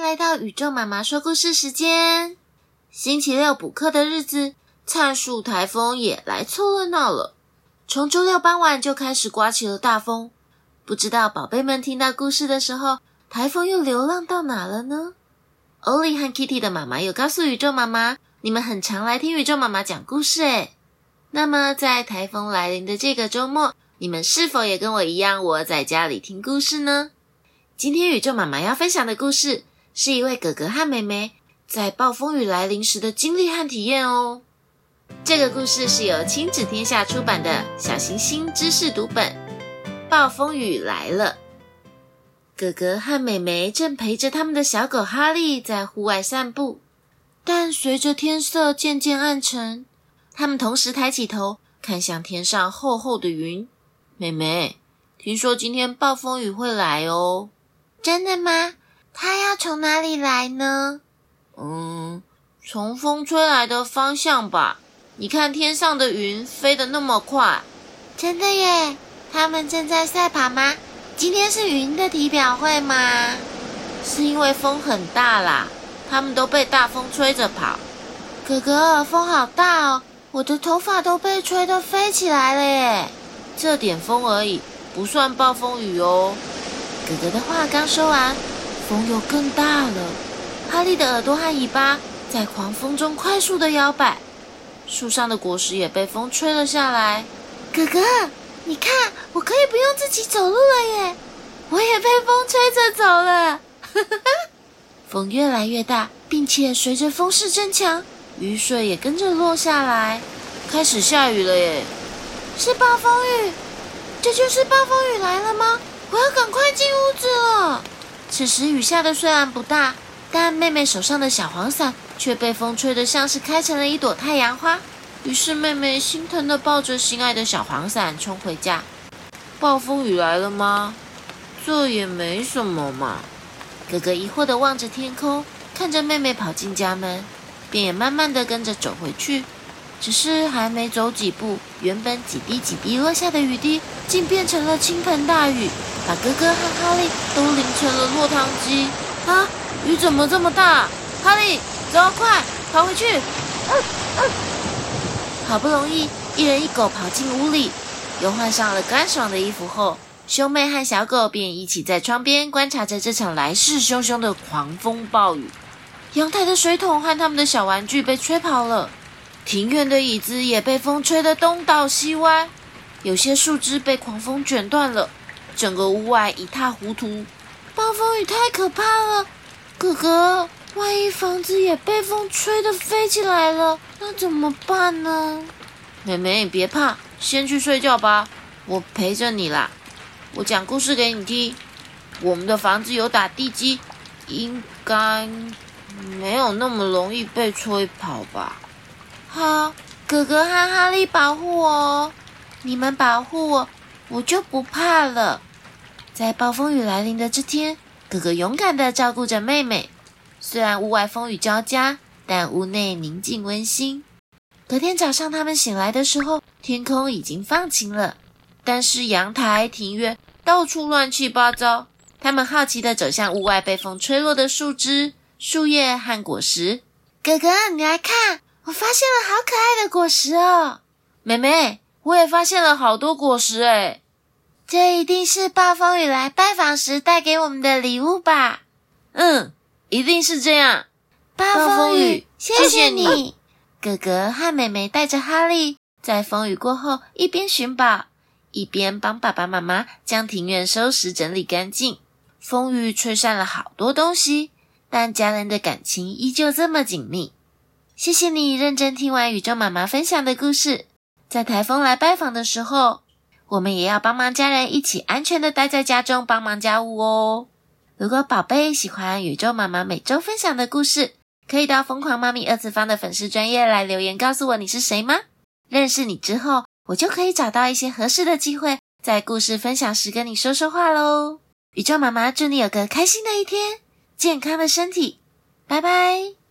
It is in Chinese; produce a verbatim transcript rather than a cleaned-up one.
来到宇宙妈妈说故事时间。星期六补课的日子，灿树台风也来凑热闹了。从周六傍晚就开始刮起了大风，不知道宝贝们听到故事的时候，台风又流浪到哪了呢？欧丽和 Kitty 的妈妈有告诉宇宙妈妈，你们很常来听宇宙妈妈讲故事诶。那么在台风来临的这个周末，你们是否也跟我一样窝在家里听故事呢？今天宇宙妈妈要分享的故事，是一位哥哥和妹妹在暴风雨来临时的经历和体验哦。这个故事是由亲子天下出版的小行星知识读本。暴风雨来了，哥哥和妹妹正陪着他们的小狗哈利在户外散步，但随着天色渐渐暗沉，他们同时抬起头看向天上厚厚的云。妹妹，听说今天暴风雨会来哦。真的吗？它要从哪里来呢？嗯，从风吹来的方向吧。你看天上的云飞得那么快。真的耶，他们正在赛跑吗？今天是云的体表会吗？是因为风很大啦，他们都被大风吹着跑。哥哥，风好大哦，我的头发都被吹得飞起来了耶。这点风而已，不算暴风雨哦。哥哥的话刚说完，风又更大了。哈利的耳朵和尾巴在狂风中快速地摇摆，树上的果实也被风吹了下来。哥哥，你看，我可以不用自己走路了耶，我也被风吹着走了。风越来越大，并且随着风势增强，雨水也跟着落下来，开始下雨了耶。是暴风雨？这就是暴风雨来了吗？我要赶快进屋子了。此时雨下的虽然不大，但妹妹手上的小黄伞却被风吹得像是开成了一朵太阳花。于是妹妹心疼地抱着心爱的小黄伞冲回家。暴风雨来了吗？这也没什么嘛。哥哥疑惑地望着天空，看着妹妹跑进家门，便也慢慢地跟着走回去。只是还没走几步，原本几滴几滴落下的雨滴竟变成了倾盆大雨，把哥哥和哈利都淋成了落汤鸡。啊，雨怎么这么大？哈利，走快，跑回去！嗯嗯、好不容易一人一狗跑进屋里，又换上了干爽的衣服后，兄妹和小狗便一起在窗边观察着这场来势汹汹的狂风暴雨。阳台的水桶和他们的小玩具被吹跑了，庭院的椅子也被风吹得东倒西歪，有些树枝被狂风卷断了，整个屋外一塌糊涂。暴风雨太可怕了，哥哥，万一房子也被风吹得飞起来了，那怎么办呢？妹妹，别怕，先去睡觉吧，我陪着你啦。我讲故事给你听。我们的房子有打地基，应该没有那么容易被吹跑吧。好，哥哥和哈利保护我哦，你们保护我，我就不怕了。在暴风雨来临的这天，哥哥勇敢地照顾着妹妹。虽然屋外风雨交加，但屋内宁静温馨。隔天早上他们醒来的时候，天空已经放晴了，但是阳台、庭院到处乱七八糟。他们好奇地走向屋外被风吹落的树枝、树叶和果实。哥哥，你来看，我发现了好可爱的果实哦。妹妹，我也发现了好多果实诶。这一定是暴风雨来拜访时带给我们的礼物吧？嗯，一定是这样。暴风雨，谢谢你。哥哥和妹妹带着哈利，在风雨过后一边寻宝，一边帮爸爸妈妈将庭院收拾整理干净。风雨吹散了好多东西，但家人的感情依旧这么紧密。谢谢你认真听完宇宙妈妈分享的故事。在台风来拜访的时候，我们也要帮忙家人一起安全的待在家中帮忙家务哦。如果宝贝喜欢宇宙妈妈每周分享的故事，可以到疯狂妈咪二次方的粉丝专页来留言告诉我你是谁吗？认识你之后，我就可以找到一些合适的机会，在故事分享时跟你说说话咯。宇宙妈妈祝你有个开心的一天，健康的身体，拜拜。